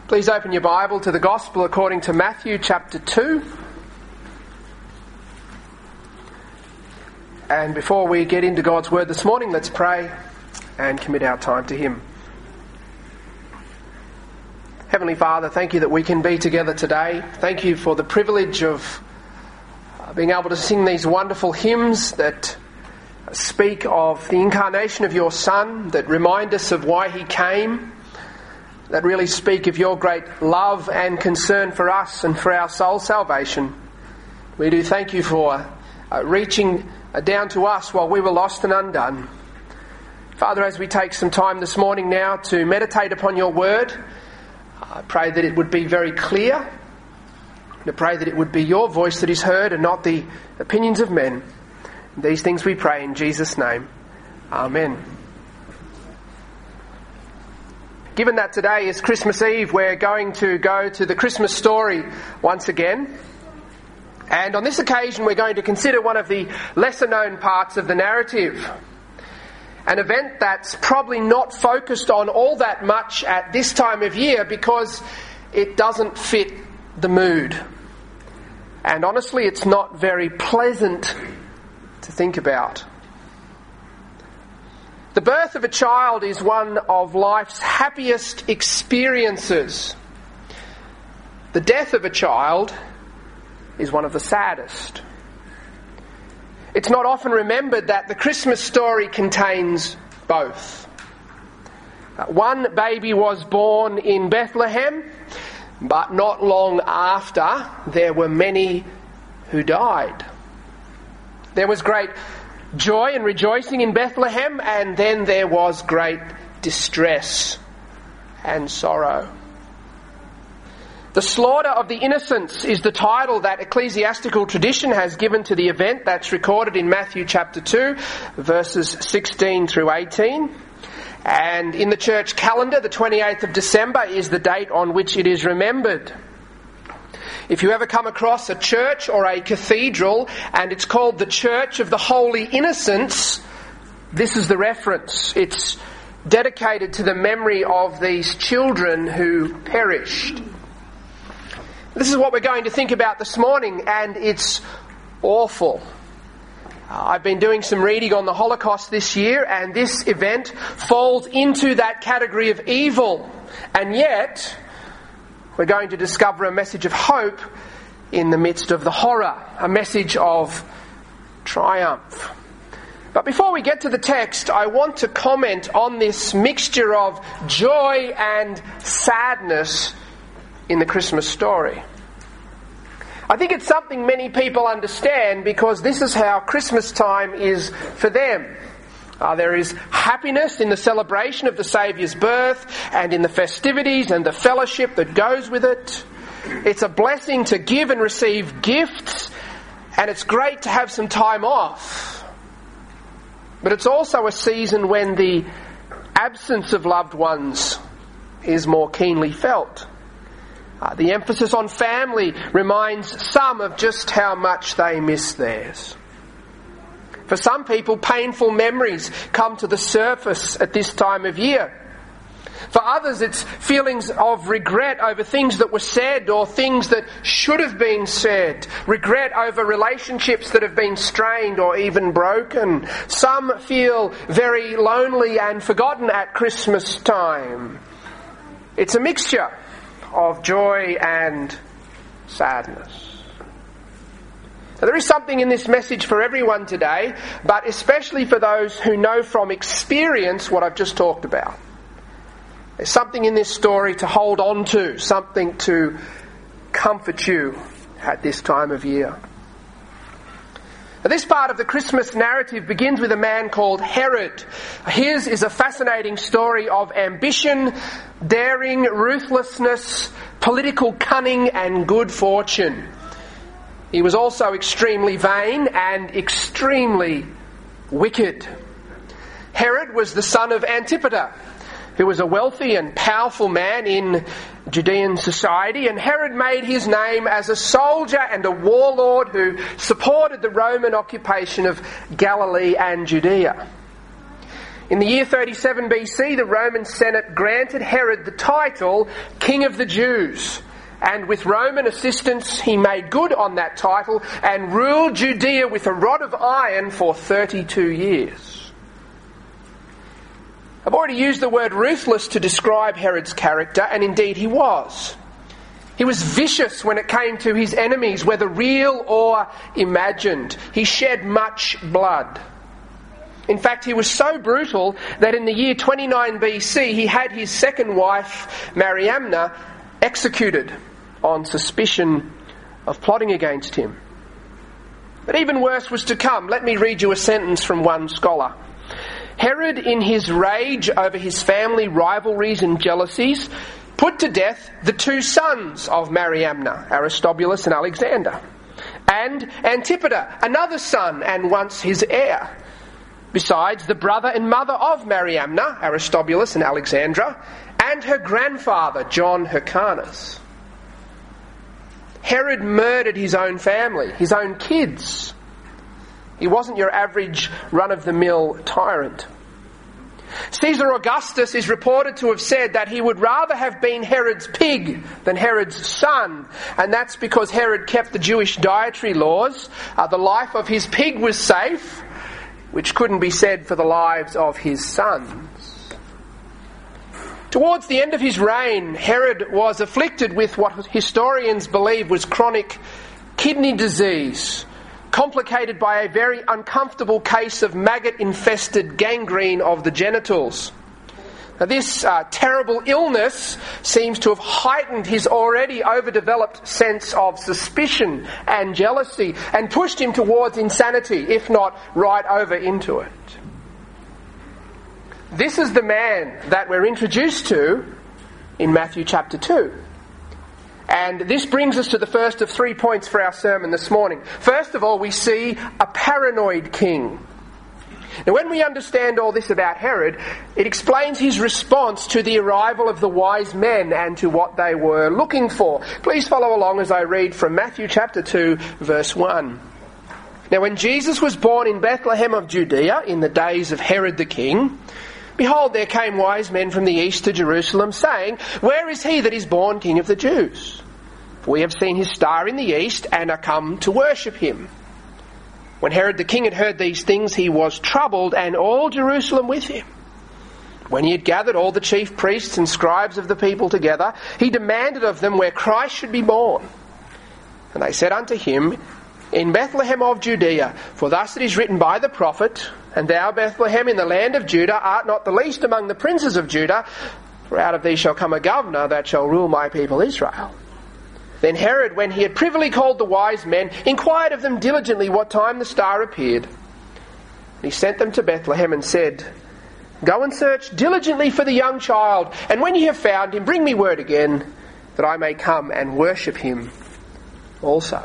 Please open your Bible to the Gospel according to Matthew chapter 2. And before we get into God's Word this morning, let's pray and commit our time to Him. Heavenly Father, thank you that we can be together today. Thank you for the privilege of being able to sing these wonderful hymns that speak of the incarnation of your Son, that remind us of why He came, that really speak of your great love and concern for us and for our soul salvation. We do thank you for reaching down to us while we were lost and undone. Father, as we take some time this morning now to meditate upon your word, I pray that it would be very clear. I pray that it would be your voice that is heard and not the opinions of men. These things we pray in Jesus' name. Amen. Given that today is Christmas Eve, we're going to go to the Christmas story once again. And on this occasion, we're going to consider one of the lesser-known parts of the narrative. An event that's probably not focused on all that much at this time of year because it doesn't fit the mood. And honestly, it's not very pleasant to think about. The birth of a child is one of life's happiest experiences. The death of a child is one of the saddest. It's not often remembered that the Christmas story contains both. One baby was born in Bethlehem, but not long after there were many who died. There was great joy and rejoicing in Bethlehem, and then there was great distress and sorrow. The slaughter of the innocents is the title that ecclesiastical tradition has given to the event that's recorded in Matthew chapter 2, verses 16 through 18. And in the church calendar, the 28th of December is the date on which it is remembered. If you ever come across a church or a cathedral and it's called the Church of the Holy Innocents, this is the reference. It's dedicated to the memory of these children who perished. This is what we're going to think about this morning, and it's awful. I've been doing some reading on the Holocaust this year, and this event falls into that category of evil. And yet, we're going to discover a message of hope in the midst of the horror, a message of triumph. But before we get to the text, I want to comment on this mixture of joy and sadness in the Christmas story. I think it's something many people understand because this is how Christmas time is for them. There is happiness in the celebration of the Saviour's birth and in the festivities and the fellowship that goes with it. It's a blessing to give and receive gifts, and it's great to have some time off. But it's also a season when the absence of loved ones is more keenly felt. The emphasis on family reminds some of just how much they miss theirs. For some people, painful memories come to the surface at this time of year. For others, it's feelings of regret over things that were said or things that should have been said. Regret over relationships that have been strained or even broken. Some feel very lonely and forgotten at Christmas time. It's a mixture of joy and sadness. Now, there is something in this message for everyone today, but especially for those who know from experience what I've just talked about. There's something in this story to hold on to, something to comfort you at this time of year. Now, this part of the Christmas narrative begins with a man called Herod. His is a fascinating story of ambition, daring, ruthlessness, political cunning, and good fortune. He was also extremely vain and extremely wicked. Herod was the son of Antipater, who was a wealthy and powerful man in Judean society, and Herod made his name as a soldier and a warlord who supported the Roman occupation of Galilee and Judea. In the year 37 BC, the Roman Senate granted Herod the title King of the Jews. And with Roman assistance, he made good on that title and ruled Judea with a rod of iron for 32 years. I've already used the word ruthless to describe Herod's character, and indeed he was. He was vicious when it came to his enemies, whether real or imagined. He shed much blood. In fact, he was so brutal that in the year 29 BC, he had his second wife, Mariamna, executed on suspicion of plotting against him. But even worse was to come. Let me read you a sentence from one scholar. Herod, in his rage over his family rivalries and jealousies, put to death the two sons of Mariamna, Aristobulus and Alexander, and Antipater, another son and once his heir, besides the brother and mother of Mariamna, Aristobulus and Alexandra, and her grandfather, John Hyrcanus. Herod murdered his own family, his own kids. He wasn't your average run-of-the-mill tyrant. Caesar Augustus is reported to have said that he would rather have been Herod's pig than Herod's son, and that's because Herod kept the Jewish dietary laws. The life of his pig was safe, which couldn't be said for the lives of his sons. Towards the end of his reign, Herod was afflicted with what historians believe was chronic kidney disease, complicated by a very uncomfortable case of maggot-infested gangrene of the genitals. Now, this terrible illness seems to have heightened his already overdeveloped sense of suspicion and jealousy and pushed him towards insanity, if not right over into it. This is the man that we're introduced to in Matthew chapter 2. And this brings us to the first of 3 points for our sermon this morning. First of all, we see a paranoid king. Now, when we understand all this about Herod, it explains his response to the arrival of the wise men and to what they were looking for. Please follow along as I read from Matthew chapter 2, verse 1. Now, when Jesus was born in Bethlehem of Judea in the days of Herod the king, behold, there came wise men from the east to Jerusalem, saying, Where is he that is born King of the Jews? For we have seen his star in the east, and are come to worship him. When Herod the king had heard these things, he was troubled, and all Jerusalem with him. When he had gathered all the chief priests and scribes of the people together, he demanded of them where Christ should be born. And they said unto him, In Bethlehem of Judea, for thus it is written by the prophet, And thou, Bethlehem, in the land of Judah, art not the least among the princes of Judah, for out of thee shall come a governor that shall rule my people Israel. Then Herod, when he had privily called the wise men, inquired of them diligently what time the star appeared. And he sent them to Bethlehem and said, Go and search diligently for the young child, and when ye have found him, bring me word again, that I may come and worship him also.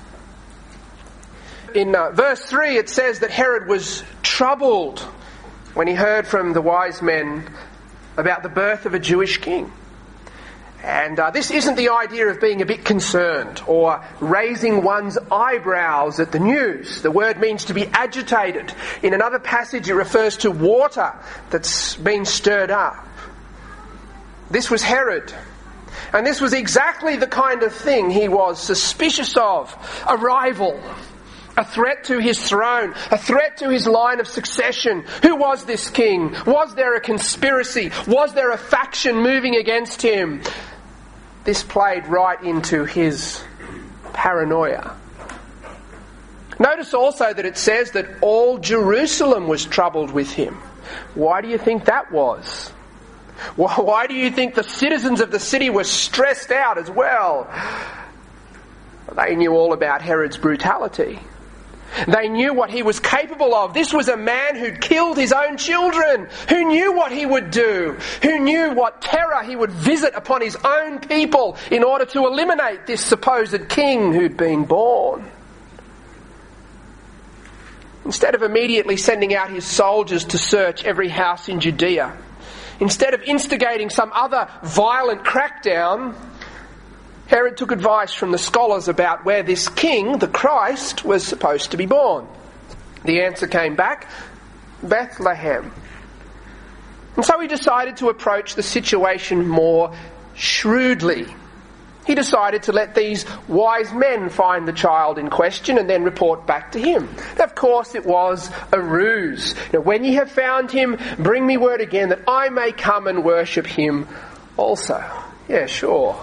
In verse 3 it says that Herod was troubled when he heard from the wise men about the birth of a Jewish king. And this isn't the idea of being a bit concerned or raising one's eyebrows at the news. The word means to be agitated. In another passage it refers to water that's been stirred up. This was Herod. And this was exactly the kind of thing he was suspicious of. A rival. A threat to his throne, a threat to his line of succession. Who was this king? Was there a conspiracy? Was there a faction moving against him? This played right into his paranoia. Notice also that it says that all Jerusalem was troubled with him. Why do you think that was? Why do you think the citizens of the city were stressed out as well? They knew all about Herod's brutality. They knew what he was capable of. This was a man who'd killed his own children, who knew what he would do, who knew what terror he would visit upon his own people in order to eliminate this supposed king who'd been born. Instead of immediately sending out his soldiers to search every house in Judea, instead of instigating some other violent crackdown, Herod took advice from the scholars about where this king, the Christ, was supposed to be born. The answer came back, Bethlehem. And so he decided to approach the situation more shrewdly. He decided to let these wise men find the child in question and then report back to him. Of course, it was a ruse. When ye have found him, bring me word again that I may come and worship him also. Yeah, sure.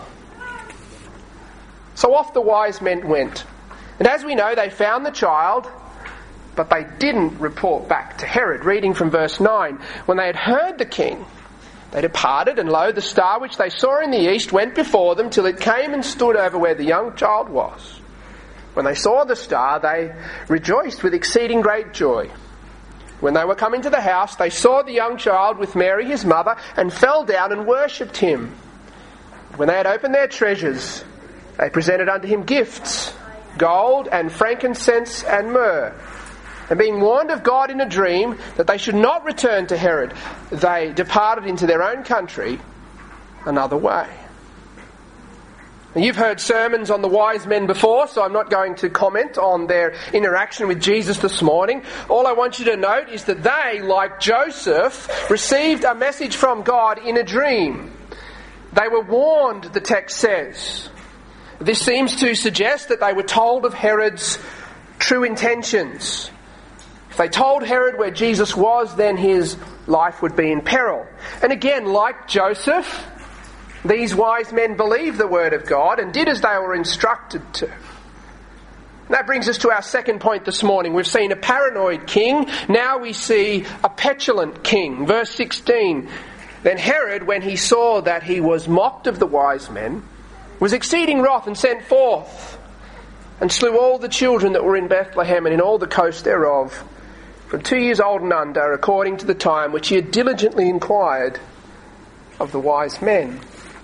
So off the wise men went. And as we know, they found the child, but they didn't report back to Herod. Reading from verse 9, when they had heard the king, they departed, and lo, the star which they saw in the east went before them till it came and stood over where the young child was. When they saw the star, they rejoiced with exceeding great joy. When they were come into the house, they saw the young child with Mary his mother, and fell down and worshipped him. When they had opened their treasures, they presented unto him gifts, gold and frankincense and myrrh. And being warned of God in a dream that they should not return to Herod, they departed into their own country another way. Now, you've heard sermons on the wise men before, so I'm not going to comment on their interaction with Jesus this morning. All I want you to note is that they, like Joseph, received a message from God in a dream. They were warned, the text says. This seems to suggest that they were told of Herod's true intentions. If they told Herod where Jesus was, then his life would be in peril. And again, like Joseph, these wise men believed the word of God and did as they were instructed to. And that brings us to our second point this morning. We've seen a paranoid king. Now we see a petulant king. Verse 16. Then Herod, when he saw that he was mocked of the wise men, was exceeding wroth and sent forth and slew all the children that were in Bethlehem and in all the coast thereof, from 2 years old and under, according to the time which he had diligently inquired of the wise men.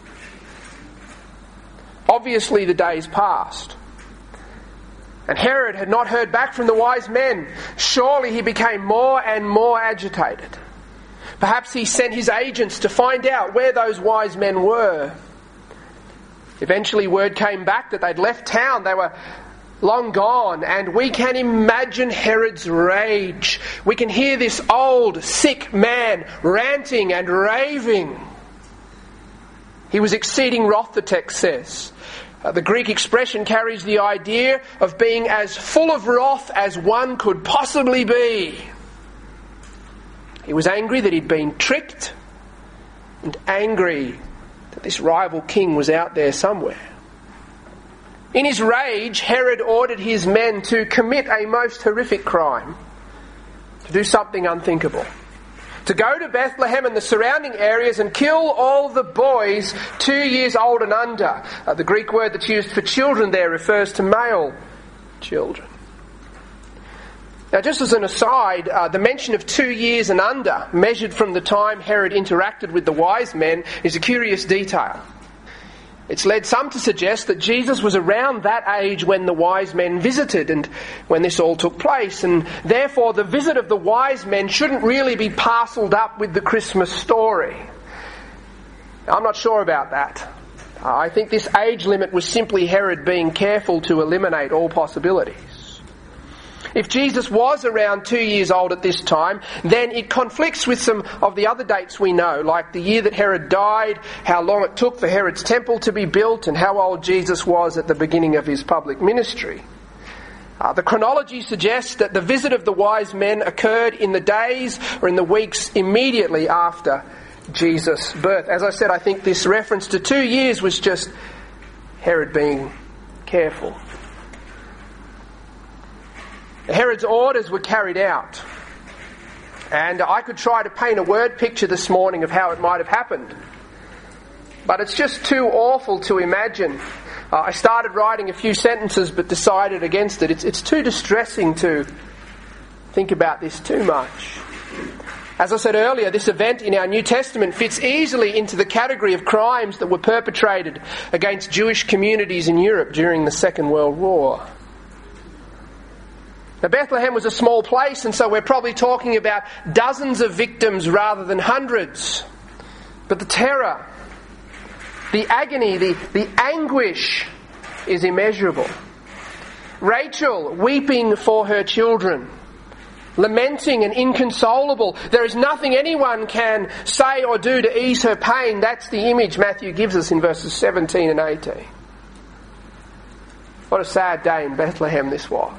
Obviously the days passed, and Herod had not heard back from the wise men. Surely he became more and more agitated. Perhaps he sent his agents to find out where those wise men were. Eventually word came back that they'd left town. They were long gone, and we can imagine Herod's rage. We can hear this old, sick man ranting and raving. He was exceeding wroth, the text says. The Greek expression carries the idea of being as full of wrath as one could possibly be. He was angry that he'd been tricked, and angry that this rival king was out there somewhere. In his rage, Herod ordered his men to commit a most horrific crime, to do something unthinkable. To go to Bethlehem and the surrounding areas and kill all the boys 2 years old and under. The Greek word that's used for children there refers to male children. Now, just as an aside, the mention of 2 years and under, measured from the time Herod interacted with the wise men, is a curious detail. It's led some to suggest that Jesus was around that age when the wise men visited and when this all took place, and therefore the visit of the wise men shouldn't really be parcelled up with the Christmas story. I'm not sure about that. I think this age limit was simply Herod being careful to eliminate all possibilities. If Jesus was around 2 years old at this time, then it conflicts with some of the other dates we know, like the year that Herod died, how long it took for Herod's temple to be built, and how old Jesus was at the beginning of his public ministry. The chronology suggests that the visit of the wise men occurred in the days or in the weeks immediately after Jesus' birth. As I said, I think this reference to 2 years was just Herod being careful. Herod's orders were carried out. And I could try to paint a word picture this morning of how it might have happened. But it's just too awful to imagine. I started writing a few sentences but decided against it. It's too distressing to think about this too much. As I said earlier, this event in our New Testament fits easily into the category of crimes that were perpetrated against Jewish communities in Europe during the Second World War. Now, Bethlehem was a small place, and so we're probably talking about dozens of victims rather than hundreds. But the terror, the agony, the anguish is immeasurable. Rachel weeping for her children, lamenting and inconsolable. There is nothing anyone can say or do to ease her pain. That's the image Matthew gives us in verses 17 and 18. What a sad day in Bethlehem this was.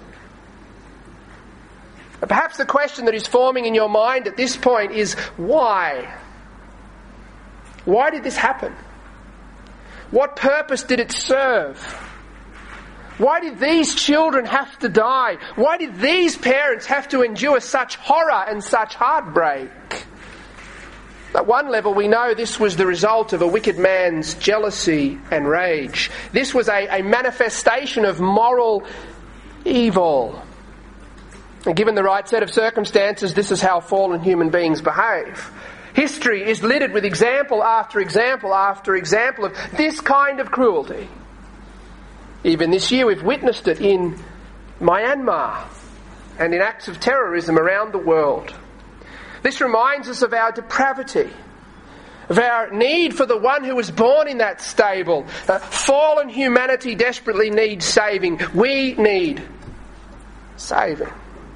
And perhaps the question that is forming in your mind at this point is, why? Why did this happen? What purpose did it serve? Why did these children have to die? Why did these parents have to endure such horror and such heartbreak? At one level, we know this was the result of a wicked man's jealousy and rage. This was a manifestation of moral evil. And given the right set of circumstances, this is how fallen human beings behave. History is littered with example after example after example of this kind of cruelty. Even this year we've witnessed it in Myanmar and in acts of terrorism around the world. This reminds us of our depravity, of our need for the one who was born in that stable. Fallen humanity desperately needs saving. We need saving.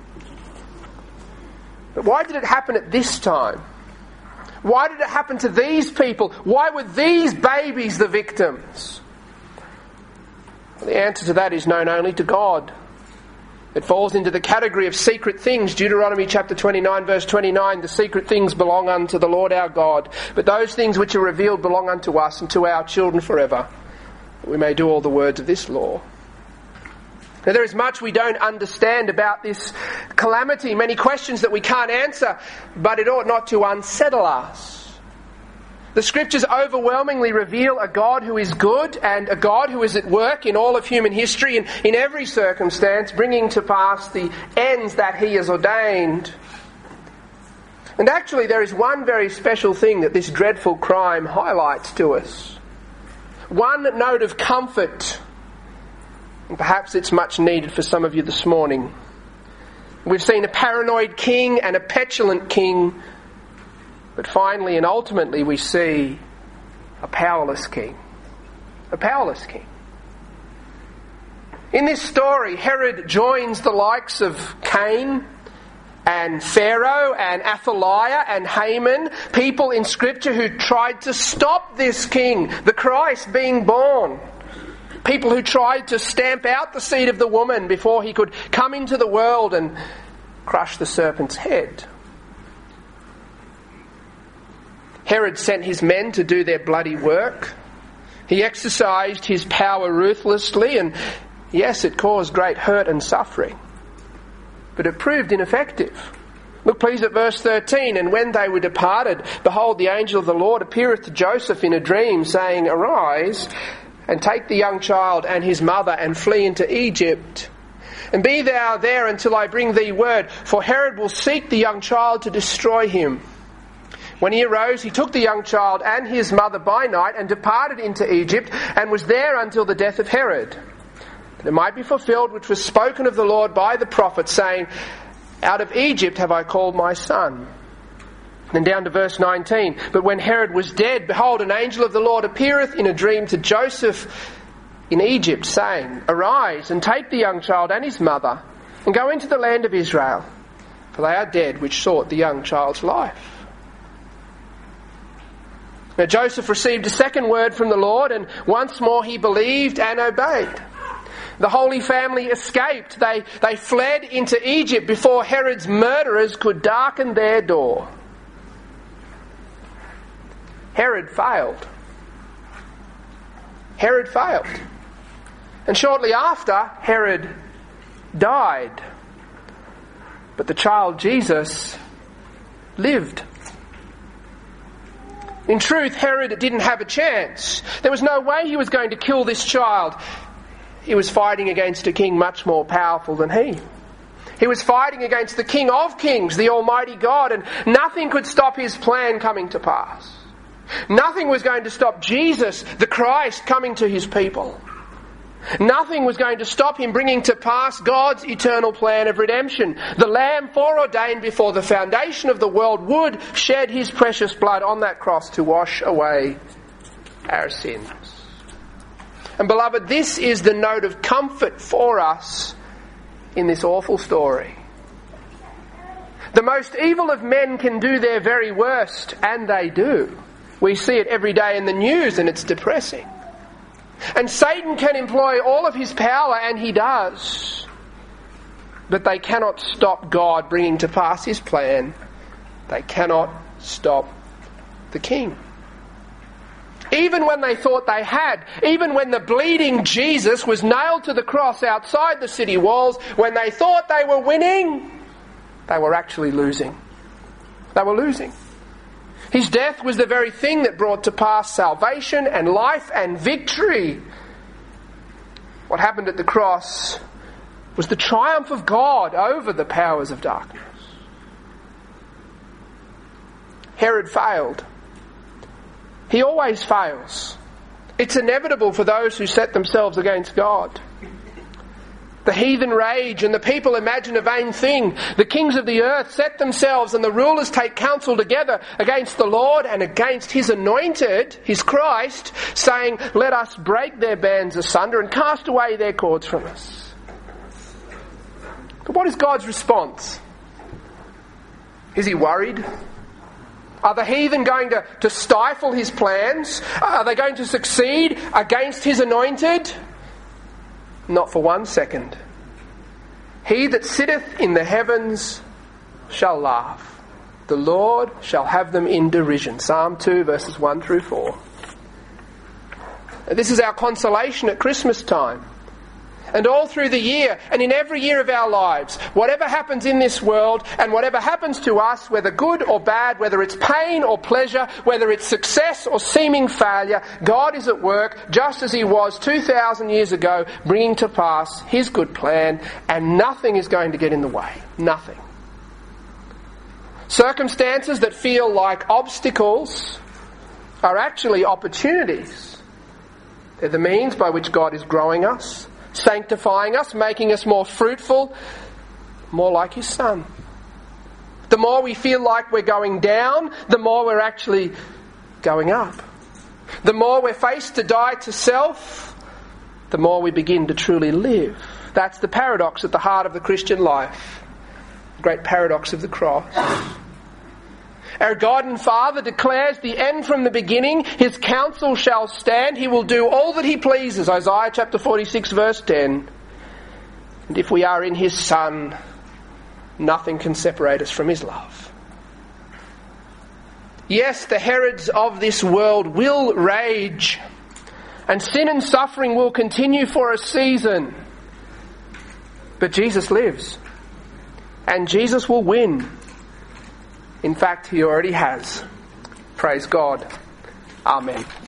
But why did it happen at this time? Why did it happen to these people? Why were these babies the victims? Well, the answer to that is known only to God. It falls into the category of secret things. Deuteronomy chapter 29 verse 29, the secret things belong unto the Lord our God, but those things which are revealed belong unto us and to our children forever, that we may do all the words of this law. Now, there is much we don't understand about this calamity, many questions that we can't answer, but it ought not to unsettle us. The Scriptures overwhelmingly reveal a God who is good and a God who is at work in all of human history and in every circumstance, bringing to pass the ends that He has ordained. And actually, there is one very special thing that this dreadful crime highlights to us. One note of comfort, and perhaps it's much needed for some of you this morning. We've seen a paranoid king and a petulant king, but finally and ultimately we see a powerless king. A powerless king. In this story, Herod joins the likes of Cain and Pharaoh and Athaliah and Haman, people in Scripture who tried to stop this king, the Christ, being born. People who tried to stamp out the seed of the woman before he could come into the world and crush the serpent's head. Herod sent his men to do their bloody work. He exercised his power ruthlessly, and yes, it caused great hurt and suffering. But it proved ineffective. Look please at verse 13. And when they were departed, behold, the angel of the Lord appeareth to Joseph in a dream, saying, Arise, and take the young child and his mother, and flee into Egypt. And be thou there until I bring thee word, for Herod will seek the young child to destroy him. When he arose, he took the young child and his mother by night, and departed into Egypt, and was there until the death of Herod. That it might be fulfilled which was spoken of the Lord by the prophet, saying, Out of Egypt have I called my son. Then down to verse 19. But when Herod was dead, behold, an angel of the Lord appeareth in a dream to Joseph in Egypt, saying, Arise, and take the young child and his mother, and go into the land of Israel, for they are dead which sought the young child's life. Now Joseph received a second word from the Lord, and once more he believed and obeyed. The Holy Family escaped. They fled into Egypt before Herod's murderers could darken their door. Herod failed. Herod failed. And shortly after, Herod died. But the child Jesus lived. In truth, Herod didn't have a chance. There was no way he was going to kill this child. He was fighting against a king much more powerful than he. He was fighting against the King of Kings, the Almighty God, and nothing could stop his plan coming to pass. Nothing was going to stop Jesus, the Christ, coming to his people. Nothing was going to stop him bringing to pass God's eternal plan of redemption. The Lamb foreordained before the foundation of the world would shed his precious blood on that cross to wash away our sins. And beloved, this is the note of comfort for us in this awful story. The most evil of men can do their very worst, and they do. We see it every day in the news, and it's depressing. And Satan can employ all of his power, and he does. But they cannot stop God bringing to pass his plan. They cannot stop the King. Even when they thought they had, even when the bleeding Jesus was nailed to the cross outside the city walls, when they thought they were winning, they were actually losing. They were losing. His death was the very thing that brought to pass salvation and life and victory. What happened at the cross was the triumph of God over the powers of darkness. Herod failed. He always fails. It's inevitable for those who set themselves against God. The heathen rage and the people imagine a vain thing. The kings of the earth set themselves and the rulers take counsel together against the Lord and against his anointed, his Christ, saying, "Let us break their bands asunder and cast away their cords from us." But what is God's response? Is he worried? Are the heathen going to stifle his plans? Are they going to succeed against his anointed? Not for 1 second. He that sitteth in the heavens shall laugh. The Lord shall have them in derision. Psalm 2 verses 1 through 4. This is our consolation at Christmas time. And all through the year, and in every year of our lives, whatever happens in this world, and whatever happens to us, whether good or bad, whether it's pain or pleasure, whether it's success or seeming failure, God is at work, just as he was 2,000 years ago, bringing to pass his good plan, and nothing is going to get in the way. Nothing. Circumstances that feel like obstacles are actually opportunities. They're the means by which God is growing us, sanctifying us, making us more fruitful, more like his Son. The more we feel like we're going down, the more we're actually going up. The more we're faced to die to self, the more we begin to truly live. That's the paradox at the heart of the Christian life. The great paradox of the cross. Our God and Father declares the end from the beginning. His counsel shall stand. He will do all that he pleases. Isaiah chapter 46 verse 10. And if we are in his Son, nothing can separate us from his love. Yes, the Herods of this world will rage, and sin and suffering will continue for a season. But Jesus lives, and Jesus will win. In fact, he already has. Praise God. Amen.